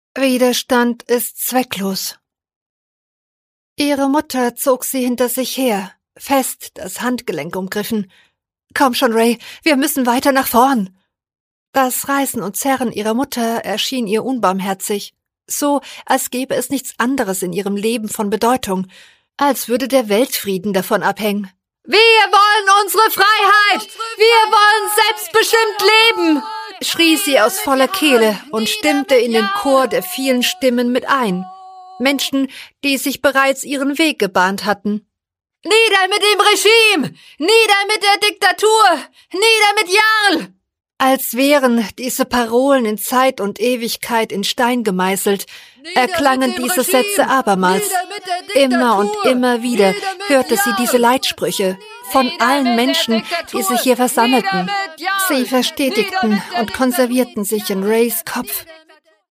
Widerstand ist zwecklos. Ihre Mutter zog sie hinter sich her, fest das Handgelenk umgriffen. »Komm schon, Ray, wir müssen weiter nach vorn!« Das Reißen und Zerren ihrer Mutter erschien ihr unbarmherzig, so als gäbe es nichts anderes in ihrem Leben von Bedeutung, als würde der Weltfrieden davon abhängen. »Wir wollen unsere Freiheit! Wir wollen selbstbestimmt leben!« schrie sie aus voller Kehle und stimmte in den Chor der vielen Stimmen mit ein. Menschen, die sich bereits ihren Weg gebahnt hatten. »Nieder mit dem Regime! Nieder mit der Diktatur! Nieder mit Jarl!« Als wären diese Parolen in Zeit und Ewigkeit in Stein gemeißelt, erklangen diese Sätze abermals. Immer und immer wieder hörte sie diese Leitsprüche von allen Menschen, die sich hier versammelten. Sie verstetigten und konservierten sich in Rays Kopf.